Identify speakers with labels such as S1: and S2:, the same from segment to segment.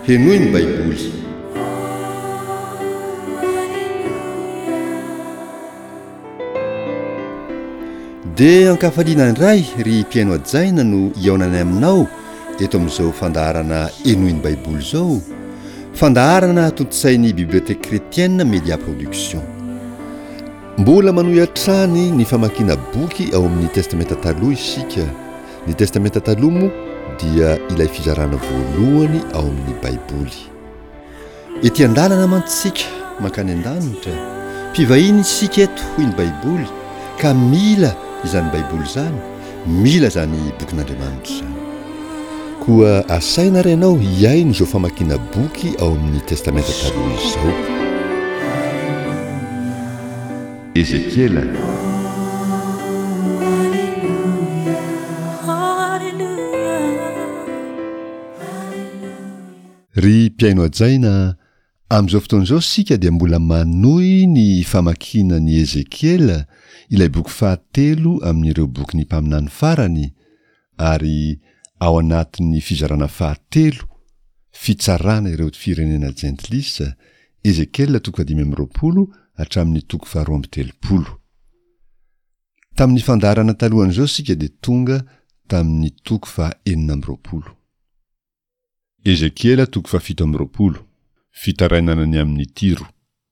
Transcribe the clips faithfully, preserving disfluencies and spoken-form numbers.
S1: henoy ny baiboly. Dia ankafaliana indray ry mpiaino ajaina no iaonany aminao eto amin'izao fandaharana henoy ny baiboly izao, fandaharana tontosain'ny bibliothèque chrétienne Média Production. Mbola manohy hatrany ny famakiana boky ao amin'ny testamenta taloha isika. Ny testamenta taloha moa dia ilay fizarana voalohany ao amin'ny baiboly. Ety an-dalana mantsika mankany an-danitra, mpivahiny isika eto hoy ny baiboly, ka mila izany baiboly zany, mila zany bokin'Andriamanitra zany. Koa asaina renao hiaino izao famakiana boky ao amin'ny testamenta taloha izao. Ezekiela. Ry mpiaino ajaina, amin'izao fotoan'izao sika dia mbola manohy ny famakiana ny Ezekiela, ilay boky fahatelo amin'ireo boky ny mpaminany farany, ary ao anatin'ny fizarana fahatelo fitsarana ireo firenena jentilisa, Ezekiela toko dimy amby roapolo hatramin'ny toko faharoa amby telopolo. Tamin'ny fandaharana talohan'izao sika dia tonga tamin'ny toko faha enina amby roapolo. Ezekiela toko fahafito amby roapolo, fitarainana ny amin'ny Tiro.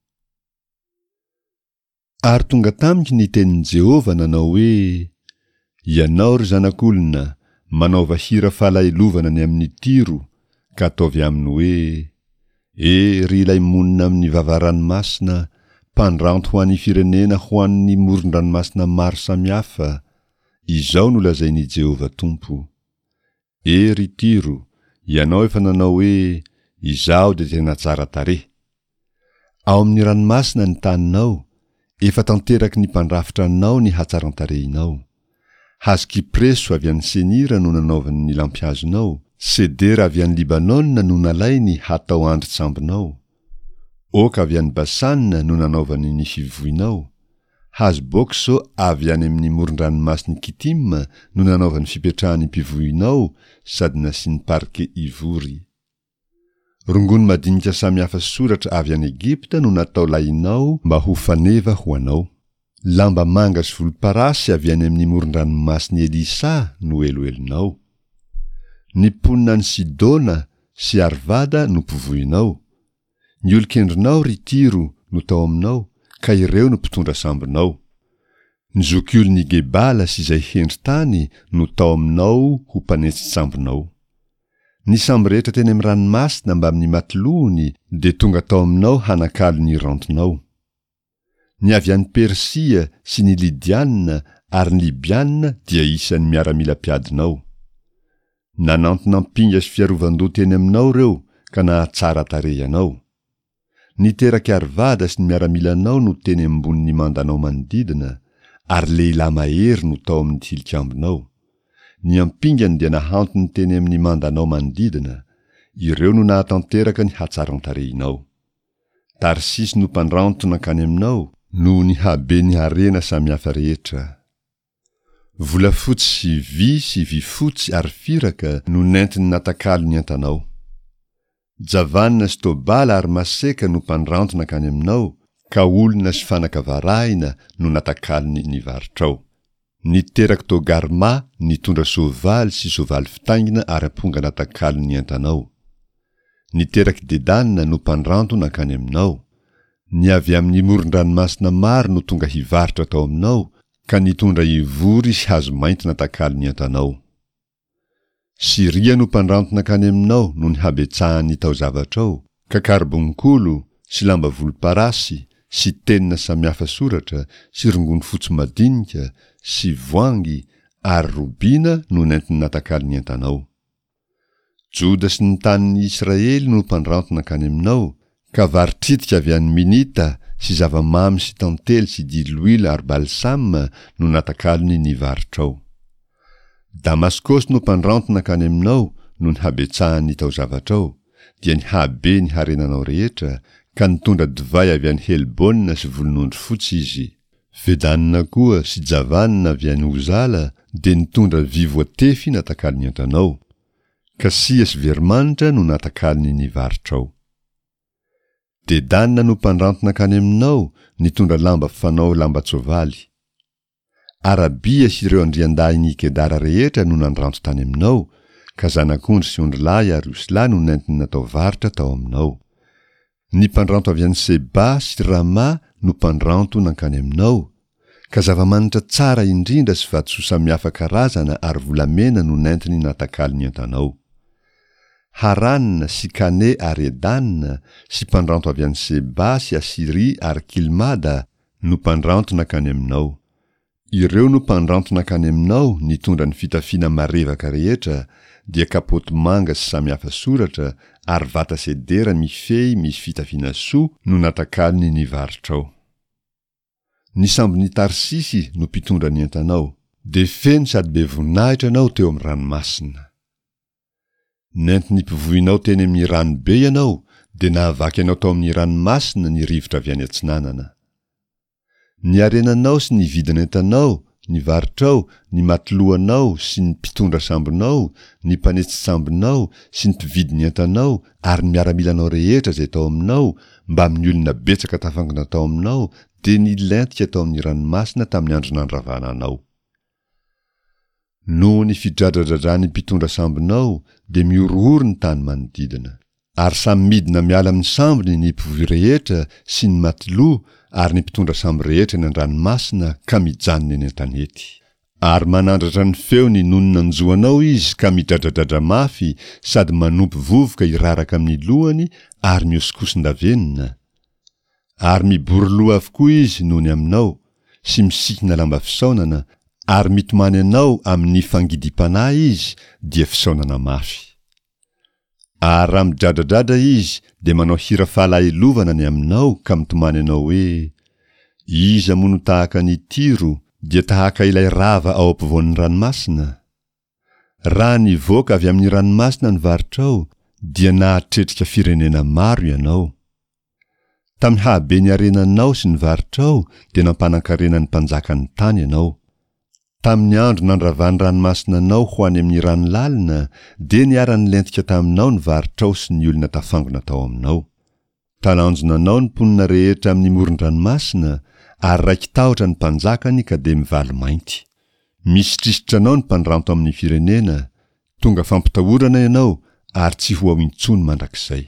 S1: Ary tonga tamiko ny tenin'i Jehova nanao hoe: ianao ry zanak'olona, manaova hira fahalailovana ny amin'ny Tiro, ka ataovy aminy hoe: e ry ilay monina amin'ny vavaranomasina, mpandranto ho an'ny firenena ho an'ny moron-dranomasina maro samihafa, izao no lazain'i Jehova Tompo. E ry Tiro, ianao efa nanao hoe: izao dia tena tsara tarehy. Ao amin'ny ranomasina ny taninao, efa tanteraky ny mpandrafitra anao ny hatsaran-tarehinao. Hazo kipreso avy an'ny Senira no nanaovany ny lampiazonao, sedera avy an'ny Libanona no nalainy hatao andritsambonao. Oka avy an'ny Basanina no nanaovany ny fivoinao. Hazo bokso avy any amin'ny moron-dranomasiny Kitima no nanaovany fipetrahan'ny mpivoinao, sady nasiany parke ivory. Rongony madinika samihafa soratra avy any Egipta no natao lainao mba ho faneva ho anao. Lamba manga sy volomparasy avy any amin'ny moron-dranomasiny Elisa no eloelonao. Ny ponina ny Sidona sy Arvada no mpivoinao. Ny olon-kendrinao ry Tiro no tao aminao, ka ireo no mpitondra sambonao. Ny zokiolon'ny Gebala sy izay hendry-tany no tao aminao ho mpanetsy sambonao. Ny sambo rehetra teny amin'ny ranomasina mba amin'ny matilohony dia tonga tao aminao hanakalo ny rantonao. Ny avy an'ny Persia sy ny Lidianina ary ny Libianina dia isan'ny miaramila mpiadinao. Nanantonampinga sy fiarovan-doha teny aminao reo, ka nahatsara tarehy anao. Ny teraky Arvada sy ny miaramilanao no teny ambony ny mandanao manodidina, ary lehilahy mahery no tao amin'ny tilikambonao. Ny ampingany dia nahantony teny amin'ny mandanao manodidina, ireo no nahatanteraka ny hatsaran-tarehinao. Tarsisy no mpandrantona kany aminao, no ny habe ny harena samihafa rehetra. Volafotsy sy vy sy vy fotsy ary firaka no nentiny natakalo ny antanao. Javanina sy Tobala ary Maseka no mpandrantona kany aminao, ka olona sy fanaka varahina no natakalony ny varitrao. Ny teraky Togarma nitondra soavaly sy soavaly fitaingina ary amponga natakalony ny antanao. Ny teraky Dedanina no mpandrantona kany aminao. Ny avy amin'ny moron-dranomasina maro no tonga hivaritra tao aminao, ka nitondra ivory sy hazo mainty natakalony antanao. Siria no mpandrantona kany aminao no ny habetsahany tao zavatrao, ka karbonkolo sy lamba volomparasy sy tenina samihafa soratra sy rongony fotsy madinika sy voangy ary robina no nentiny natakalony antanao. Joda sy ny tanin'ny Israely no mpandrantona kany aminao, ka varitritika avy an'ny Minita sy zavamamy sy tantely sy diloila ary balsam no natakalony ny varitrao. Damaskos no mpandrantona kany aminao no ny habetsahany tao zavatrao, dia ny habe ny harenanao rehetra, ka nitondra divay avy an'ny Helbona sy volonondry fotsy izy. Vedanina koa sy Javanina avy an'ny Ozala dia nitondra vivoatefy natakalony antanao, ka siasy verimanitra no natakaliny nivarotrao. Dedanina no mpandrantona kany aminao nitondra lamba fanao lambatsovaly. Arabia sy ireo andriandahy ny Kedara rehetra no nandranto tany aminao, ka zanak'ondry sy ondrilahy ary oslahy no nentiny natao varotra tao aminao. Ny mpandranto avy any Seba sy Rama no mpandranto nankany aminao, ka zava-manitra tsara indrindra sy vatosoa samihafa karazana ary volamena no nentiny natakali ny entanao. Haranna sy Kane ary Edanna sy mpandranto avy any Seba sy Asiri ary Kilmada no mpandranto nankany aminao. Ireo no mpandranto nankany aminao nitondra ny fitafiana marevaka rehetra, dia kapoty manga sy samihafa soratra ary vata sedera mifehy misy fitafiana soa no natakaliny nivarotrao. Ny sambony Tarsisy no mpitondra ny entanao, de feno sady be voninahitra anao teo amin'ny ranomasina. Nentiny mpivohinao teny amin'ny ranobe ianao, de nahavaky anao tao amin'ny ranomasina ny rivotra avy any atsinanana. Ny arenanao sy ny vidina entanao, ny varotrao, ny matoloanao sy ny mpitondra sambonao, ny mpanetsy sambonao sy ny mpividy ny entanao ary ny miaramilanao rehetra zay tao aminao, mba amin'ny olona betsaka tafangana tao aminao, de ny lentika tao amin'ny ranomasina tamin'ny andro nandravana anao. No ny fidradradradrany mpitondra sambonao, de miorohoro ny tany manodidina. Ary samy midina miala amin'ny sambony ny mpivohy rehetra sy ny matoloha ary ny mpitondra sambo rehetra ny an-dranomasina ka mijanona eny an-tanety. Ary manandratra ny feo ny nonona njoanao izy ka midradradradra mafy sady manompo vovoka iraraka amin'ny lohany ary miosikosin-davenina. Ary mibory loha avokoa izy noho ny aminao sy misikina lamba fisaonana ary mitomany anao amin'ny fangidi-panahy izy dia fisaonana mafy. Ary raha midradradradra izy de manao hira falahilovana ny aminao ka mitomany anao hoe: iza mono tahaka ny tiro dia tahaka ilay rava ao ampovoan'ny ranomasina. Raha nivoaka avy amin'ny ranomasina ny varotrao dia nahatretrika firenena maro ianao. Tamin'ny habe ny arenanao sy ny varotrao dia nampanankarena ny mpanjaka ny tany ianao. Tamin'ny andro nandravany ranomasina anao ho any amin'ny ranolalina, de niara-ny lentika taminao ny varotrao sy ny olona tafangona tao aminao. Talanjonanao ny mponina rehetra amin'ny moron-dranomasina, ary raiky tahotra ny mpanjakany ka de mivaly mainty. Misitrisitra anao ny mpandranto amin'ny firenena, tonga fampitahorana ianao ary tsy ho ao intsony mandrakizay.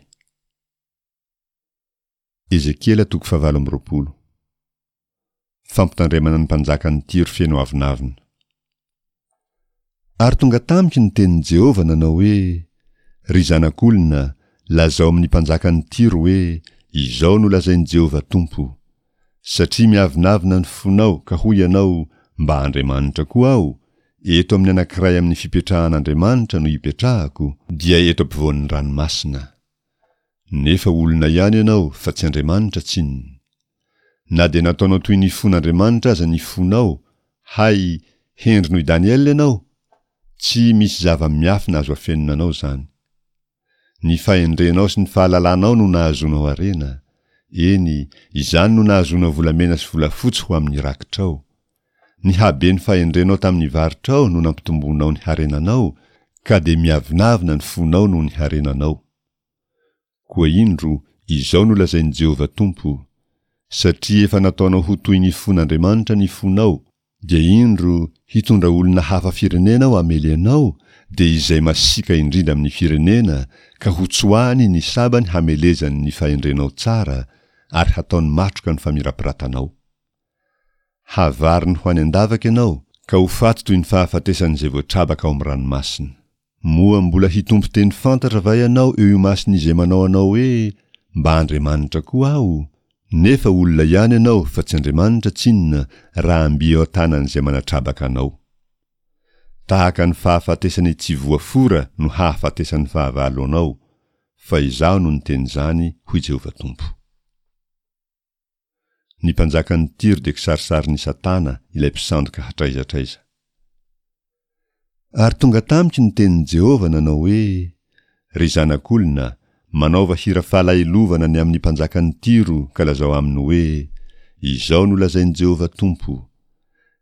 S1: Ezekiela toko fahavalo amby roapolo. Fampitandremana ny mpanjakany Tiro feno avinavina. Ary tonga tamiko ny tenin'i Jehovah nanao hoe: ry zanak'olona, lazao amin'ny mpanjakany Tiro hoe: izao no lazain'i Jehovah Tompo. Satria miavinavina ny fonao ka hoy ianao: mba Andriamanitra koa aho, eto amin'ny anankiray amin'ny fipetrahan'Andriamanitra no hipetrahako, dia eto ampovoan'ny ranomasina. Nefa olona ihany ianao fa tsy Andriamanitra tsinona. Na de nataonao toy ny fon'Andriamanitra aza ny fonao, hay, hendry noho i Daniel ianao, tsy misy zava-miafy nahazo afenonanao zany. Ny fahendrenao sy ny fahalalanao no nahazonao arena. Eny, izany no nahazonao volamena sy volafotsy ho amin'ny rakitrao. Ny habe ny fahendrenao tamin'ny varotrao no nampitombonao ny harenanao, ka de miavinavina ny fonao no ny harenanao. Koa indro, izao no lazain'i Jehovah Tompo. Satria efa nataonao ho toy ny fon'Andriamanitra ny fonao, dia indro hitondra olona hafa firenena hamely anao, de izay masika indrindra amin'ny firenena, ka ho tsoahany ny sabany hamelezany ny fahendrenao tsara, ary hataony matroka ny famirapiratanao. Havariny ho any andavaka ianao, ka ho faty toy ny fahafatesan'izay voatrabaka ao amin'ny ranomasina. Moa mbola hitompo teny fantatra va ianao eo imasin'izay manao anao hoe: mba Andriamanitra koa aho, nefa olona ihany ianao fa tsy Andriamanitra tsinona raha ambi ao tanan'izay manatrabaka anao. Tahaka ny fahafatesany tsy voafora no hahafatesan'ny fahavalo anao, fa izaho no niteny zany hoy Jehovah Tompo. Ny mpanjakany Tiro de kisarisary Satana ilay mpisandoka hatraizatraiza. Ary tonga tamiko ny tenin'i Jehovah nanao hoe: ry zanak'olona, manaova hira falahilovana ny amin'ny mpanjakany Tiro ka lazao aminy hoe: izao no lazain'i Jehovah Tompo.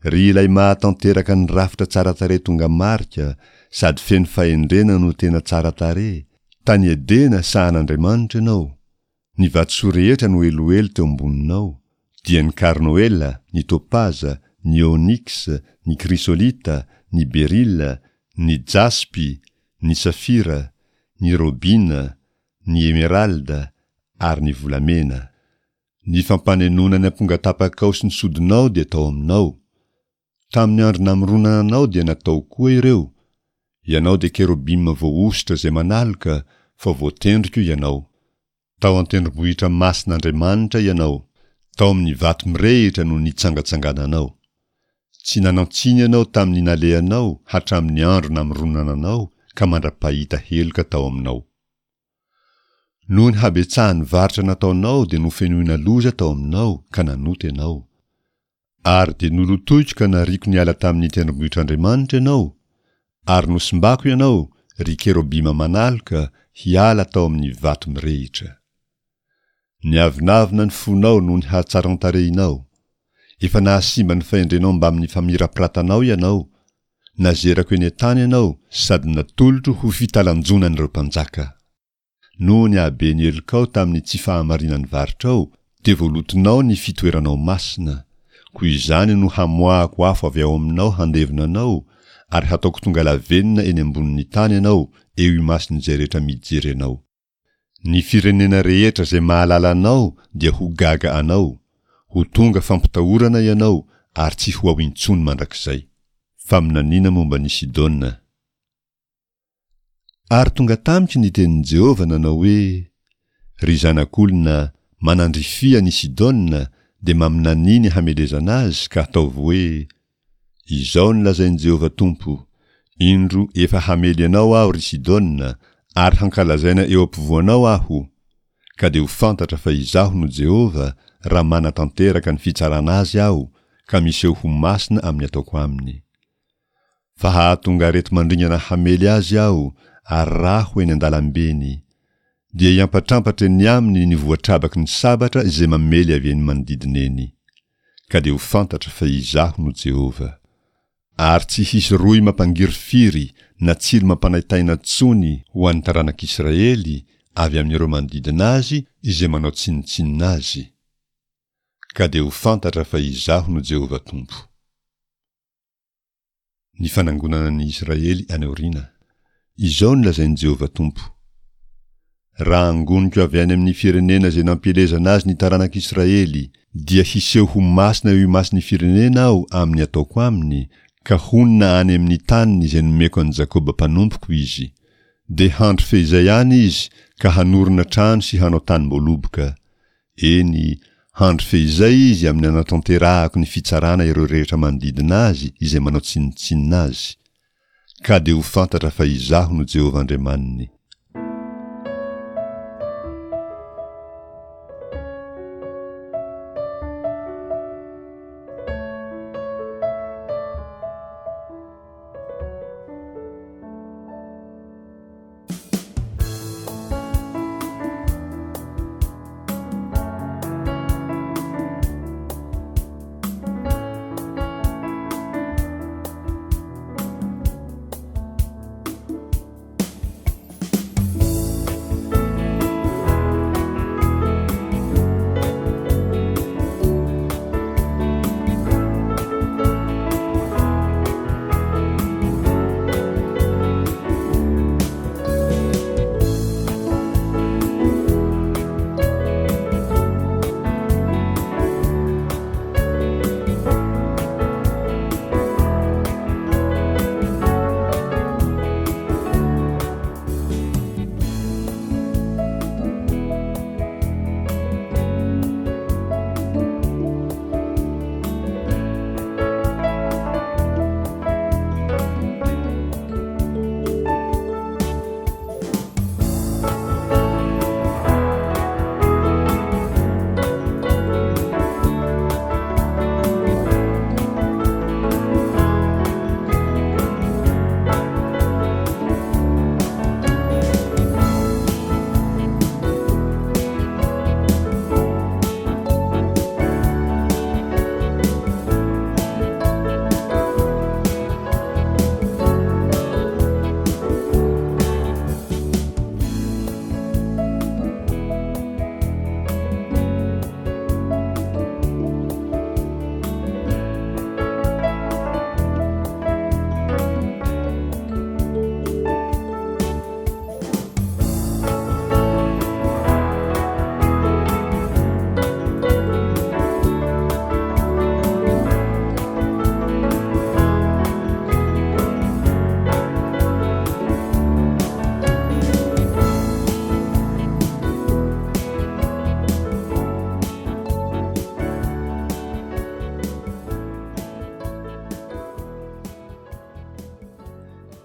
S1: ry ilay mahatanteraka ny rafitra tsara tare tonga marika sady feno fahendrena no tena tsara tare tany edena sahan'Andriamanitra ianao ny vatosoa rehetra no eloelo teo amboninao dia ny karnoela, ny topaza, ny onyx, ny krisolita, ny berila, ny jaspy, ny safira, ny robina, ny emeralda ary ny volamena. Ny fampanenona ny ampongatapakao sy ny sodinao dia tao aminao. Tamin'ny andro namoronananao dia natao koa ireo. Ianao dia kerobima voaositra izay manaloka fa voatendrika io ianao. Tao an-tendrombohitra masin'Andriamanitra ianao. Tao amin'ny vato mirehitra no nitsangatsangananao. Tsy nanantsiny ianao tamin'ny naleanao hatramin'ny andro namoronananao ka mandra-pahita heloka tao aminao. Noho ny habetsahan'ny varitra nataonao dia nofenoina loza tao aminao ka nanoty ianao. Ary dia nolotoiko ka nariko niala tamin'ny tendrombohitr'Andriamanitra ianao, ary nosimbako ianao ry kerobima manaloka hiala tao amin'ny vato mirehitra. Niavinavina ny fonao noho ny hatsaran-tarehinao. Efa nahasimba ny fahendrenao mba amin'ny famirapirantanao ianao. Nazerako eny an-tany ianao sady natolotro ho fitalanjonan'ireo mpanjaka. Noho ny habeny elokao tamin'ny tsy fahamarinan'ny varitrao, dia voalotonao ny fitoeranao masina. Koa izany no hamoahako afo avy ao aminao handevonanao, ary hataoko tonga lavenina eny ambonin'ny tany ianao, eo imasin'izay rehetra mijery anao. Ny firenena rehetra izay mahalala anao dia ho gaga anao, ho tonga fampitahorana ianao ary tsy ho awintsony mandrakizay. Faminaniana momba ny Sidona. Ary tonga tamiko ny tenin'i Jehova nanao hoe, ry zanak'olona manandrifia ny Sidona dia maminaniny hamelezana azy ka ataovy hoe, izao ny lazain'i Jehova Tompo, indro efa hamely anao aho ry Sidona, ary hankalazaina eo ampovoanao aho, ka dia ho fantatra fa izaho no Jehova raha manatanteraka ny fitsarana azy aho, ka miseho ho masina amin'ny ataoko aminy. Fa hahatonga arety mandringana hamely azy aho, ary raho eny andalambeny, dia iampatrampatra eny aminy ny voatrabaky ny sabatra izay mamely avy eny manodidina eny, ka dia ho fantatra fa izaho no Jehova. Ary tsy hisy roy mampangiry-firy na tsilo mampanahitaina tsony ho an'ny taranak'Israely avy amin'ireo manodidina azy izay manao tsinitsinina azy, ka dia ho fantatra fa izaho no Jehova Tompo. Ny fanangonana ny Israely anaoriana. Izao ny lazain'i Jehova Tompo. Raha angoniko avy any amin'ny firenena izay nampielezana azy ny taranak'Israely, dia hiseho ho masina eo imasin'ny firenena aho amin'ny ataoko aminy, ka honina any amin'ny taniny izay nomeko an'i Jakoba mpanompoko izy. Dia handro fehizay any izy ka hanorina trano sy hanao tany mboloboka. Eny, handro fehizay izy amin'ny anatanterahako ny fitsarana ireo rehetra manodidina azy izay manao tsinitsinina azy. Ka dia ho fantatra fa izaho no Jehova Andriamaniny.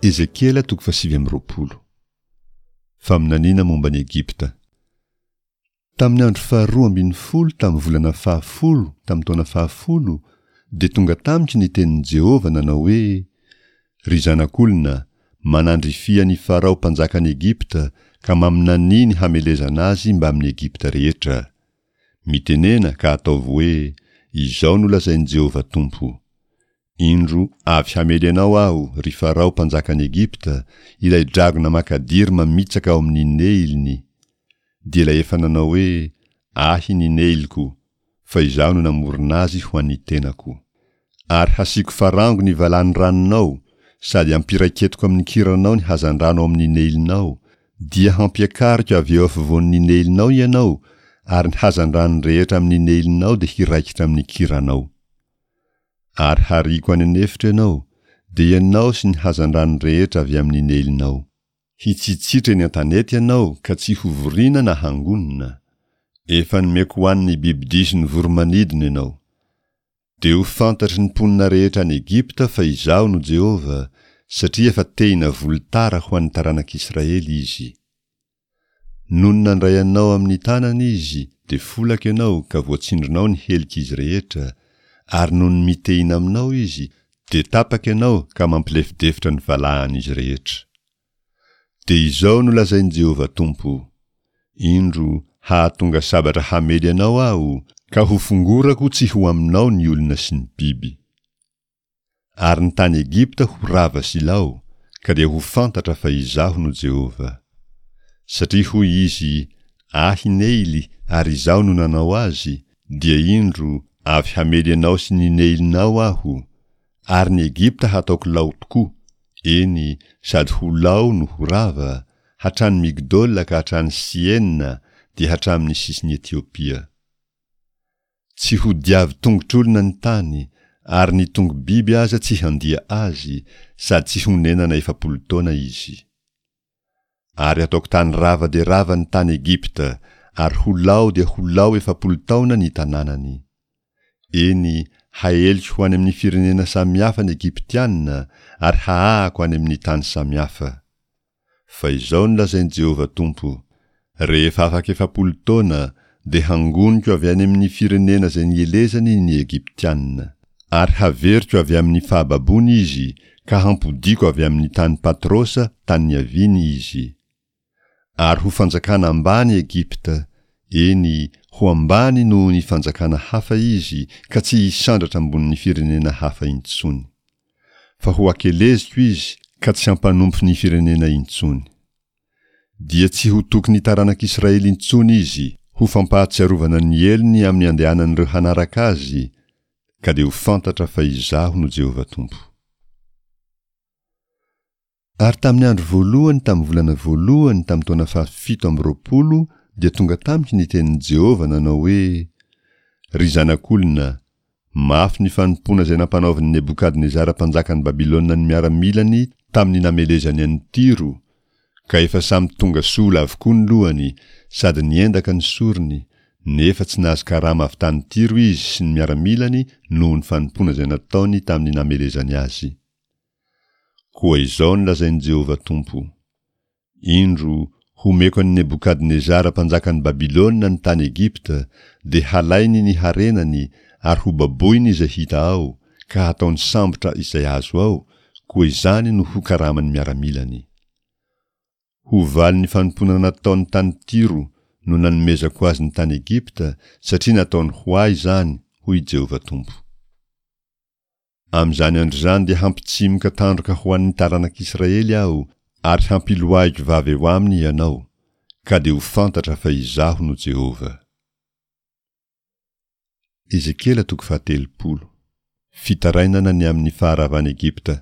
S1: Ezekiela toko fasivy amby roapolo. Faminaniana momba ny Egipta. Tamin'ny andro faharoa ambin'ny folo tamin'ny volana fahafolo tamin'ny taona fahafolo dia tonga tamitry ny tenin'i Jehova nanao hoe: ry zanak'olona, manandrifia ny Farao mpanjakan'ny Egipta ka maminany ny hamelezana azy mba amin'ny Egipta rehetra. Mitenena ka ataovy hoe: izao no lazain'i Jehova Tompo. Indro avy hamely anao aho, ry Farao mpanjakan'ny Egipta, ilay dragona makadiry mamitsaka ao amin'ny neiliny. Dia ilay efa nanao hoe: ahy ny neiliko, fa izaho no namorona azy ho an'ny tenako. Ary hasiko farango ny valan'ny ranonao, sady ampiraiketiko amin'ny kiranao ny hazan-drano ao amin'ny neilinao, dia hampiakariko avy eo afovoan'ny neilinao ianao, ary ny hazan-drano rehetra amin'ny neilinao dia hiraikitra amin'ny kiranao. Ary hariko any anefitra ianao, dia ianao sy ny hazan-drano rehetra avy amin'ny neilinao. Hitsitsitra eny an-tanety ianao ka tsy hovoriana na hangonina. Efa nomeko ho an'ny bibidia sy ny voromanidina ianao. Dia ho fantatry ny mponina rehetra any Egipta fa izaho no Jehova, satria efa tehina volotara ho an'ny taranak'Israely izy. Noho nandray anao amin'ny tanana izy, dia folaka ianao ka voatsindronao ny helik'izy rehetra, ary noho ny mitehina aminao izy, dia tapaka ianao ka mampilefidefitra ny valahan'izy rehetra. Dia izao no lazain'i Jehova Tompo: indro hahatonga sabatra hamely anao aho, ka ho fongorako tsy ho aminao ny olona sy ny biby. Ary ny tany Egipta ho rava silao, ka dia ho fantatra fa izaho no Jehova. Satria hoy izy: ahy neily, ary izaho no nanao azy, dia indro avy hamely anao sy ny neilinao aho, ary ny Egipta hataoko lao tokoa, eny sady ho lao no ho rava, hatrany Migdola ka hatrany Sienina, dia hatramin'ny sisiny Etiopia. Tsy ho diavy tongotr'olona ny tany, ary ny tongo biby aza tsy handia azy, sady tsy ho nenana efapolo taona izy. Ary ataoko tany rava dia rava ny tany Egipta, ary ho lao dia ho lao efapolo taona ny tanànany. Eny, haheliko ho any amin'ny firenena samihafa ny Egiptianina, ary haahako any amin'ny tany samihafa. Fa izao no lazain'i Jehova Tompo: rehefa afaka efapolo taona, dia hangoniko avy any amin'ny firenena izay nielezany ny Egiptianina, ary haveriko avy amin'ny fahababony izy, ka hampodiko avy amin'ny tany Patrosa tany niaviany izy. Ary ho fanjakana ambany Egipta, eny, ho ambany noho ny fanjakana hafa izy, ka tsy hisandratra ambonin'ny firenena hafa intsony. Fa ho akeleziko izy, ka tsy hampanompo ny firenena intsony. Dia tsy ho tokony taranak'Israely intsony izy, ho fampahatsiarovana ny elony amin'ny andehanan'ireo hanaraka azy, ka dia ho fantatra fa izaho no Jehova Tompo. Ary tamin'ny andro voalohany tamin'ny volana voalohany tamin'ny taona fahafito amby roapolo, dia tonga tamiko ny tenin'i Jehova nanao hoe: ry zanak'olona, mafy ny fanompona izay nampanaovan'i Nebukadnezara mpanjakan'ny Babilôna ny miaramilany tamin'ny namelezany an'ny Tiro, ka efa samy tonga sola avokoa ny lohany, sady niendaka ny sorony, nefa tsy nahazo karama avy tany Tiro izy sy ny miaramilany noho ny fanompona izay nataony tamin'ny namelezany azy. Koa izao no lazain'i Jehova Tompo: indro homeko an'i Nebukadnezara mpanjakan'ny Babilôna ny tany Egipta, dia halainy ny harenany ary ho baboiny izay hita ao, ka hataony sambotra izay azo ao, koa izany no ho karamany miaramilany. Ho valy ny fanompona nataony tany Tiro no nanomezako azy ny tany Egipta, satria nataony ho ahy izany, hoy Jehova Tompo. Amin'izany andro izany dia hampitsimoka tandroka ho an'ny taranak'Israely aho, ary hampiloahiko vavy eo aminy ianao, ka dia ho fantatra fa izaho no Jehova. Ezekiela toko fahatelopolo. Fitarainana ny amin'ny faharavan'i Egipta.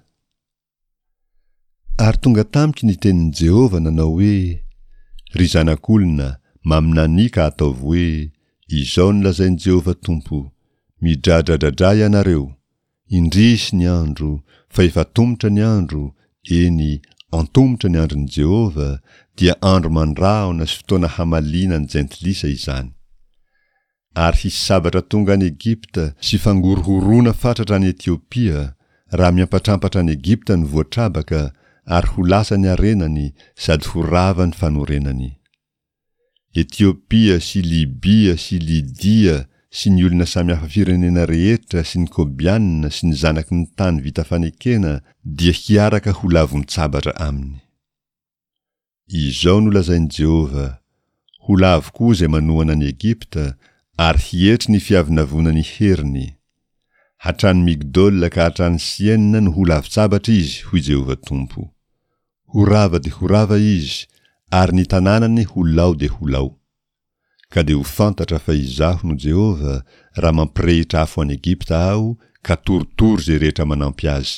S1: Ary tonga tamiko ny tenin'i Jehova nanao hoe: ry zanak'olona, maminany ka ataovy hoe: izao no lazain'i Jehova Tompo: midradradradra ianareo, indrisy ny andro, fa efa tomotra ny andro, eny, antomotra ny andron'i Jehova, dia andro mandrahona sy fotoana hamaliana ny jentilisa izany. Ary hisy sabatra tonga any Egipta sy fangorohorona fatratra any Etiopia, raha miampatrampatra any Egipta ny voatrabaka, ary ho lasa ny arenany sady ho rava ny fanorenany. Etiopia sy Libia sy Lidia sy ny olona samihafa firenena rehetra sy ny Kobianina sy ny zanaky ny tany vita fanekena dia hiaraka ho lavon-tsabatra aminy. Izao no lazainy Jehova, ho lavo koa izay manohana ny Egipta ary hietry ny fiavinavonany heriny. Hatrany Migdol ka hatrany Sienina no ho lavo-tsabatra izy, hoy Jehova Tompo. Ho rava de ho rava izy, ary ny tanànany ho lao de ho lao. Ka de ho fantatra fa izaho no Jehova raha mampirehitra afo any Egipta aho ka torotoro zay rehetra manampy azy.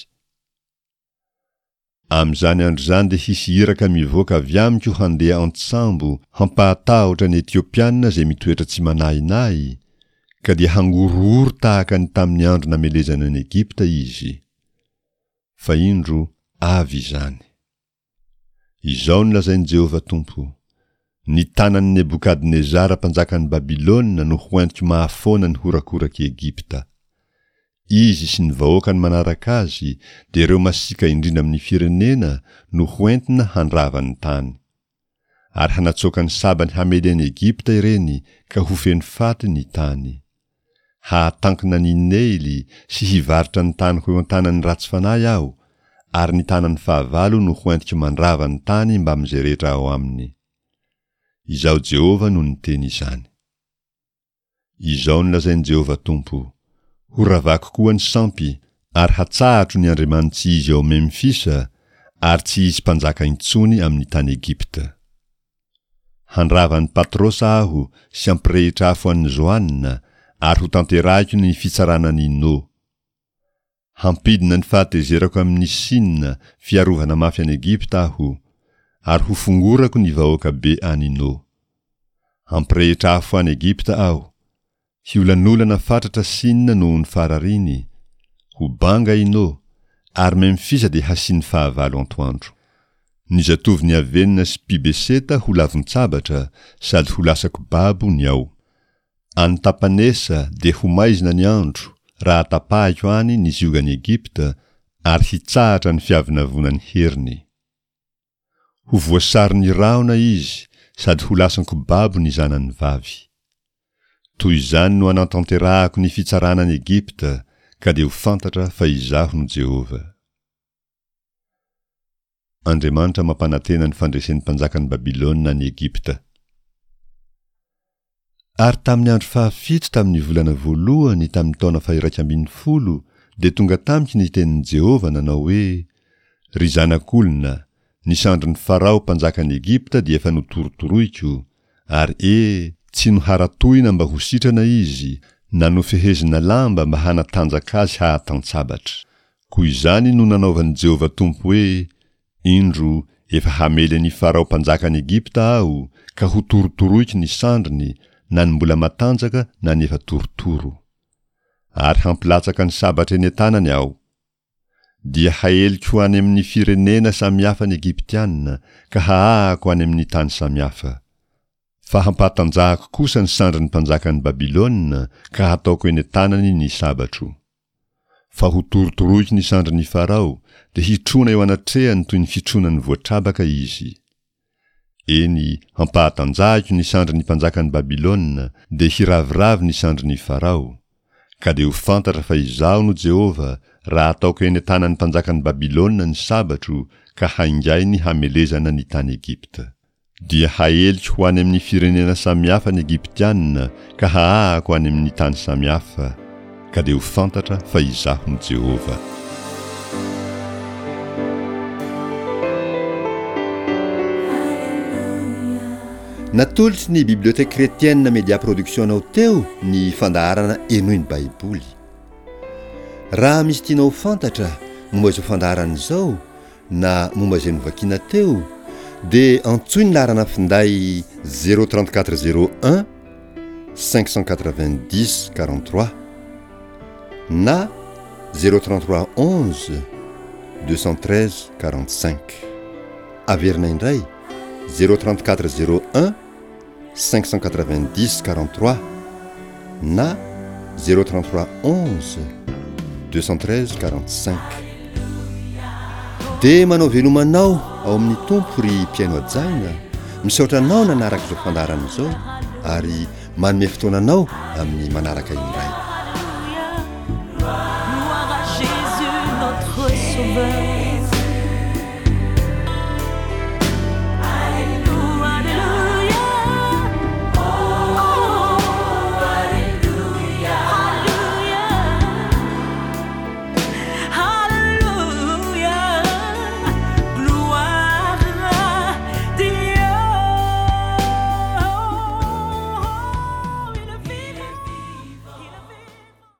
S1: Am'izany andro zany de hisy iraka mivoaka avy amiko handeha antsambo hampahatahotra ny Etiopianina zay mitoetra tsy manahinay, ka dia hangorohoro tahaka ny tamin'ny andro namelezana ny Egipta izy. Fa indro avy izany. Izao no lazainy Jehova Tompo. Ny tanan'ny Nebukadnezara mpanjakan'ny Babilôna no hoentiko mahafona ny horakoraky Egipta. Izy sy ny vahoakany manaraka azy dia ireo masika indrindra amin'ny firenena no hoentina handrava ny tany. Ary hanatsokany sabany hameleny Egipta ireny ka ho feno faty ny tany. Hahatankina ny Neily sy hivaritra ny tany ho eo an-tanan'ny ratsy fanahy aho, ary ny tanan'ny fahavalo no hoentiko mandrava ny tany mba amin'izay rehetra ao aminy. Izao Jehova no niteny izany. Izao no lazainy Jehova Tompo. Ho ravako koa ny sampy, ary hatsahatro ny Andriamanitsy izy ao Memfisa, ary tsy izy mpanjaka intsony amin'ny tany Egipta. Handrava ny Patrosa aho sy hampirehitra afo an'ny Zoanina, ary ho tanterahiko ny fitsaranany No. Hampidina ny fahatezerako amin'ny Sinina fiarovana mafy any Egipta aho, ary ho fongorako ny vahoaka be any No. Hampirehitra afo any Egipta aho, hiolanolana fatratra Sinina noho ny farariny, ho banga i No, ary Memfisa de hasiny fahavalo antoandro. Ny zatovy ny avenina sy Pibeseta ho lavon-tsabatra, sady ho lasako babo ny ao. Any Tapanesa de ho maizina ny andro, raha tapahiko any ny ziogany Egipta, ary hitsahatra ny fiavinavonany heriny. Ho voasary ny raona izy, sady ho lasako babo ny zanany vavy. Toy izany no anatanterahako ny fitsaranany Egipta, ka de ho fantatra fa izaho no Jehova. Andriamanitra mampanantena ny fandresen'ny mpanjakan'ny Babilôna ny Egipta. Ary tamin'ny andro fahafito tamin'ny volana voalohany tamin'ny taona fahiraika ambin'ny folo, de tonga tamiko ny tenin'ny Jehova nanao hoe: ry zanak'olona, ny sandrin'ny Farao mpanjakan'ny Egipta dia efa notorotoroiko, ary e, tsy no haratoina mba ho sitrana izy, na no fehezina lamba mba hanatanjaka azy hahatantsabatra. Koa izany no nanaovan'i Jehova Tompo hoe: indro efa hamely ny Farao mpanjakan'ny Egipta aho, ka ho torotoroiko ny sandriny, na ny mbola matanjaka na ny efa torotoro. Ary hampilatsaka ny sabatra eny an-tanany aho. Dia haeliko any amin'ny firenena samihafa ny Egiptianina, ka haahako any amin'ny tany samihafa. Fa hampatanjahako kosa ny sandrin'ny mpanjakan'ny Babilôna, ka hataoko eny an-tanany ny sabatro. Fa ho torotoroiko ny sandrin'ny Farao, de hitrona eo anatrehany toy ny fitronan'ny voatrabaka izy. Eny, hampatanjahako ny sandrin'ny mpanjakan'ny Babilôna, de hiraviravy ny sandrin'ny Farao. Ka de ho fantatra fa izaho no Jehova raha ataoko eny an-tanan'ny mpanjakan'ny Babilôna ny sabatro, ka haingay ny hamelezana ny tany Egipta. Dia haeliko ho any amin'ny firenena samihafa ny Egiptianina, ka haahako any amin'ny tany samihafa, ka de ho fantatra fa izaho no Jehova.
S2: Natolotry ny Bibliothèque Chrétienne Média Production anao teo ny fandaharana enoiny Baiboly. Raha misy tianao fantatra momba izao fandaharana izao na momba izay novakiana teo, de antsoy ny laharana finday zéro trente-quatre zéro un cinq cent quatre-vingt-dix quarante-trois na zéro trente-trois onze deux cent treize quarante-cinq. Averina indray zéro trente-quatre zéro un cinq cent quatre-vingt-dix quarante-trois na zéro trente-trois onze deux cent treize quarante-cinq. dia manao velomanao ao amin'ny tompo ry mpiaino ajaina misaotra anao nanaraka izao fandarana izao ary manome fotoananao amin'ny manaraka indray.
S3: Gloire à Jésus notre sauveur.